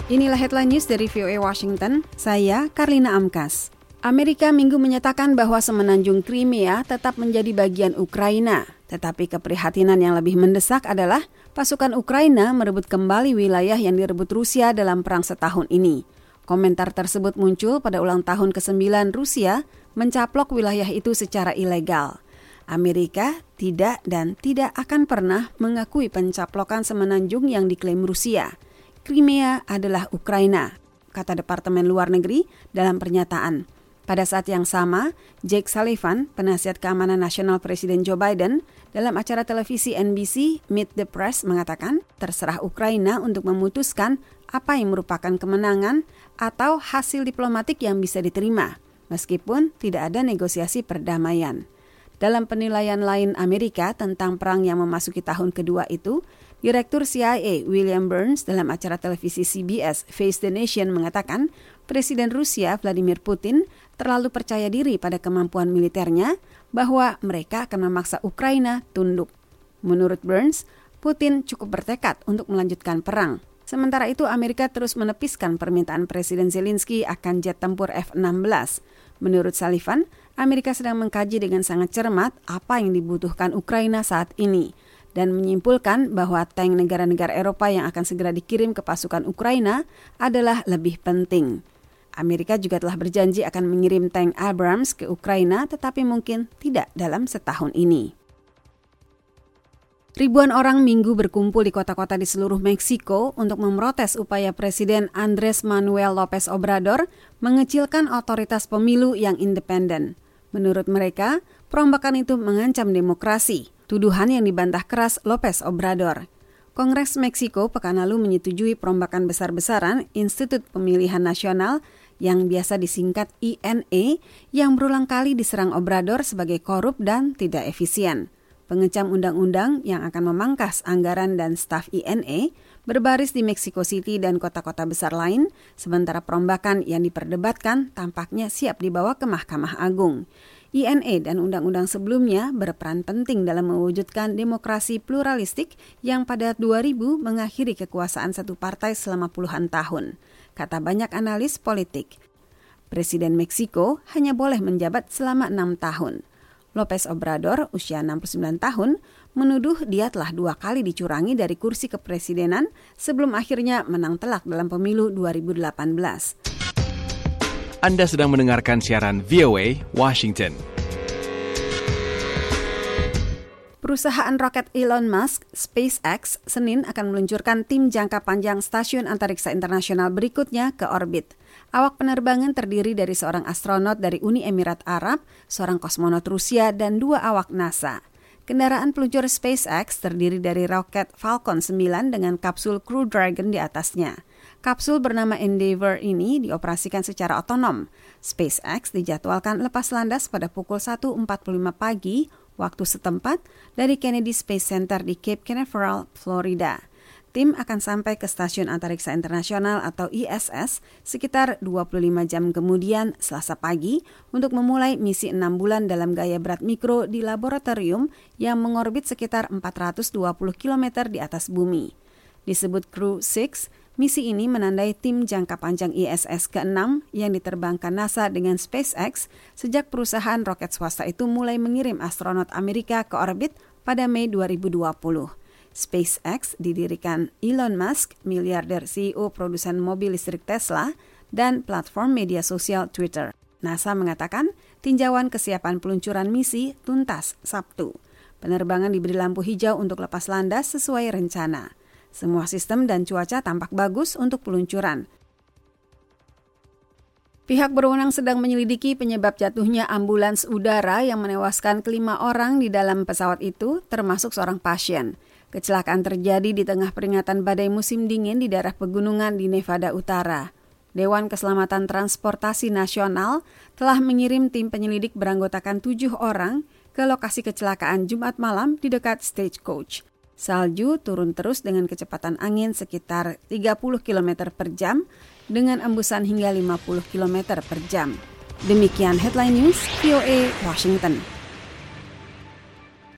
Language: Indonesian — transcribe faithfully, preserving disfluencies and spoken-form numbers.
Inilah headline news dari V O A Washington, saya Karlina Amkas. Amerika Minggu menyatakan bahwa semenanjung Crimea tetap menjadi bagian Ukraina. Tetapi keprihatinan yang lebih mendesak adalah pasukan Ukraina merebut kembali wilayah yang direbut Rusia dalam perang setahun ini. Komentar tersebut muncul pada ulang tahun kesembilan Rusia mencaplok wilayah itu secara ilegal. Amerika tidak dan tidak akan pernah mengakui pencaplokan semenanjung yang diklaim Rusia. Crimea adalah Ukraina, kata Departemen Luar Negeri dalam pernyataan. Pada saat yang sama, Jake Sullivan, penasihat keamanan nasional Presiden Joe Biden, dalam acara televisi N B C Meet the Press mengatakan, terserah Ukraina untuk memutuskan apa yang merupakan kemenangan atau hasil diplomatik yang bisa diterima, meskipun tidak ada negosiasi perdamaian. Dalam penilaian lain Amerika tentang perang yang memasuki tahun kedua itu, Direktur C I A William Burns dalam acara televisi C B S Face the Nation mengatakan Presiden Rusia Vladimir Putin terlalu percaya diri pada kemampuan militernya bahwa mereka akan memaksa Ukraina tunduk. Menurut Burns, Putin cukup bertekad untuk melanjutkan perang. Sementara itu Amerika terus menepiskan permintaan Presiden Zelensky akan jet tempur F enam belas. Menurut Sullivan, Amerika sedang mengkaji dengan sangat cermat apa yang dibutuhkan Ukraina saat ini dan menyimpulkan bahwa tank negara-negara Eropa yang akan segera dikirim ke pasukan Ukraina adalah lebih penting. Amerika juga telah berjanji akan mengirim tank Abrams ke Ukraina, tetapi mungkin tidak dalam setahun ini. Ribuan orang Minggu berkumpul di kota-kota di seluruh Meksiko untuk memprotes upaya Presiden Andrés Manuel López Obrador mengecilkan otoritas pemilu yang independen. Menurut mereka, perombakan itu mengancam demokrasi. Tuduhan yang dibantah keras López Obrador. Kongres Meksiko pekan lalu menyetujui perombakan besar-besaran Institut Pemilihan Nasional yang biasa disingkat I N E yang berulang kali diserang Obrador sebagai korup dan tidak efisien. Pengecam undang-undang yang akan memangkas anggaran dan staf I N E berbaris di Mexico City dan kota-kota besar lain, sementara perombakan yang diperdebatkan tampaknya siap dibawa ke Mahkamah Agung. I N E dan undang-undang sebelumnya berperan penting dalam mewujudkan demokrasi pluralistik yang pada dua ribu mengakhiri kekuasaan satu partai selama puluhan tahun, kata banyak analis politik. Presiden Meksiko hanya boleh menjabat selama enam tahun. López Obrador, usia enam puluh sembilan tahun, menuduh dia telah dua kali dicurangi dari kursi kepresidenan sebelum akhirnya menang telak dalam pemilu dua ribu delapan belas. Anda sedang mendengarkan siaran V O A Washington. Perusahaan roket Elon Musk, SpaceX, Senin akan meluncurkan tim jangka panjang Stasiun Antariksa Internasional berikutnya ke orbit. Awak penerbangan terdiri dari seorang astronot dari Uni Emirat Arab, seorang kosmonot Rusia, dan dua awak NASA. Kendaraan peluncur SpaceX terdiri dari roket Falcon sembilan dengan kapsul Crew Dragon di atasnya. Kapsul bernama Endeavour ini dioperasikan secara otonom. SpaceX dijadwalkan lepas landas pada pukul satu empat puluh lima pagi waktu setempat dari Kennedy Space Center di Cape Canaveral, Florida. Tim akan sampai ke Stasiun Antariksa Internasional atau I S S sekitar dua puluh lima jam kemudian Selasa pagi untuk memulai misi enam bulan dalam gaya berat mikro di laboratorium yang mengorbit sekitar empat ratus dua puluh kilometer di atas bumi. Disebut Crew enam, misi ini menandai tim jangka panjang I S S keenam yang diterbangkan NASA dengan SpaceX sejak perusahaan roket swasta itu mulai mengirim astronot Amerika ke orbit pada Mei dua ribu dua puluh. SpaceX didirikan Elon Musk, miliarder C E O produsen mobil listrik Tesla, dan platform media sosial Twitter. NASA mengatakan tinjauan kesiapan peluncuran misi tuntas Sabtu. Penerbangan diberi lampu hijau untuk lepas landas sesuai rencana. Semua sistem dan cuaca tampak bagus untuk peluncuran. Pihak berwenang sedang menyelidiki penyebab jatuhnya ambulans udara yang menewaskan kelima orang di dalam pesawat itu, termasuk seorang pasien. Kecelakaan terjadi di tengah peringatan badai musim dingin di daerah pegunungan di Nevada Utara. Dewan Keselamatan Transportasi Nasional telah mengirim tim penyelidik beranggotakan tujuh orang ke lokasi kecelakaan Jumat malam di dekat Stagecoach. Salju turun terus dengan kecepatan angin sekitar tiga puluh kilometer per jam dengan embusan hingga lima puluh kilometer per jam. Demikian Headline News V O A Washington.